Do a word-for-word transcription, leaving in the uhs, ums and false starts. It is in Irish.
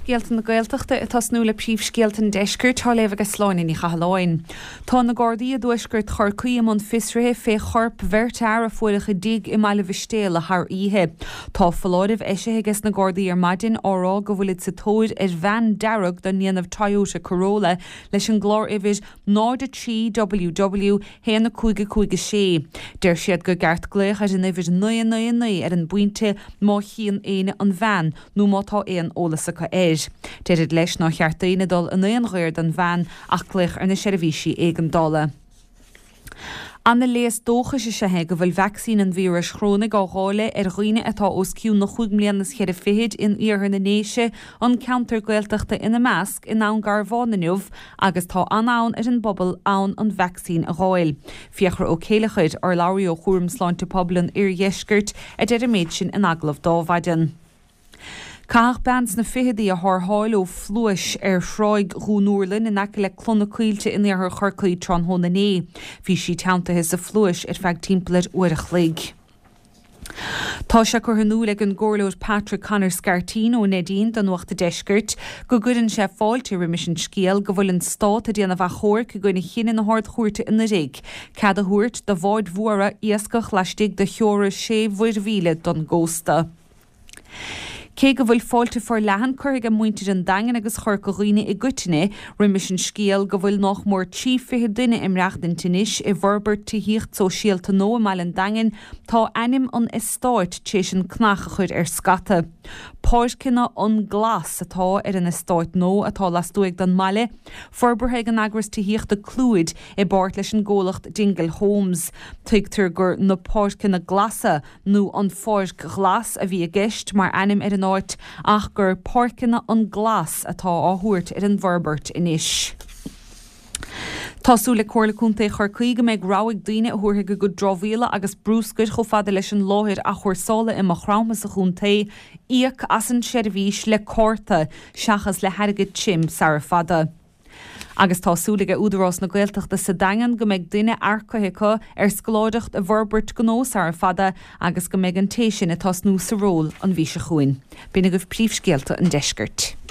Scialtan na Gaeltachta atá snúla príomh scialtan deiscirt tá léamh agus sláin í chahalláin. Tá na Gardaí a dúiscirt chur cuiam an fisrithe fé chorp vertear a fuilecha dig i meile bhistéal a thar ihe. Tá foláidh eise agus na Gardaí ar maidin árá go bhfuil sa tóid ar bhean dearg don níanamh Toyota Corolla leis an glár ihid náda trí W W héana chuige chuige sé. Deir siad go gart gléich ar an ihid nua nua nua ar an buinte má chéan éine an bhean nó mátá éon ólasacha é. Deirid leis ná cheartaíine dul an éon ghuiir don bhean ach gluich ar na seirbhísí éigen dála. Anna léas dócha se sethe go bhfuil vaccín an vírus chrónig á gáile ar roioine atá os ciú na chuig mblianas cheir fihéid in iarthar na néise an counter Gaeltachta ina measc in ann gar bháinniuh agus tá anán ar an bobbal ann an vaccín a gháil. Fiachar ó céalachuid ar labhraí ó chuairm sláinte poblan ar dheiscirt a deidir méid sin in aglah dámhaidan. Caach bands na fihedaí a thortháil ó phluais ar shráig Rúnúrlin in aice le clonna cuilte in ar chorcaí tron hóna né. Bhí si teantathe sa phluais ar feag timplaid uirich lig. Tá se chu hanú le an gcomhlóid Patrick Conor Scartino ó Nadine don nuachta deiscirt go gudann sé fáilte rimis an scéal go bhfuil an stát a déanamh a chóir go gcuine chin in na háirt chuirte ina réig. Cad a thuirt de bháid mhuara iascach leistigh de cheora sé bhuiir don gósta. Cé go bhfuil fáilte for lehan chuig an muintear an dagan agus chur go roioine i gcuiteine rimis an scéal go bhfuil nach mór trí fiche duine imreacht in tinis i bharbert tíhíocht so síalta nó meall an dagan tá anim an istáit tééis an cnacha chuid ar scata. Páircinna an glas atá ar an istáit nó atá lasúig don meile, forbarthe an agras tíhíocht a clúid i bart leis an ggólacht Dingle Homes. Tuigtar gur na páircinna glasa nó an fáirc glas a bhí a gceist mar anim ar an áit ach gur páircinna an glas atá áthúirt ar an bharbert inis. Tású le cóirlaúnta chur chuige méid ráigh daoine a thuaithe go go drómhíle agus brúscuid cho fada leis an láthir a chuirsála i mo chrámas a chúnta íoc as an seirbhís le córta seachas le harigid tsim sar fada. Agus tásúlaige údarrás na Gaeltachta sa dagan go méid duine arcathe ar scoláideacht a bharbert gnós ar fada agus go méid an tééis sin atá snú sa ról an bhí se chuin. Bína go príomhscéalta an deiscirt.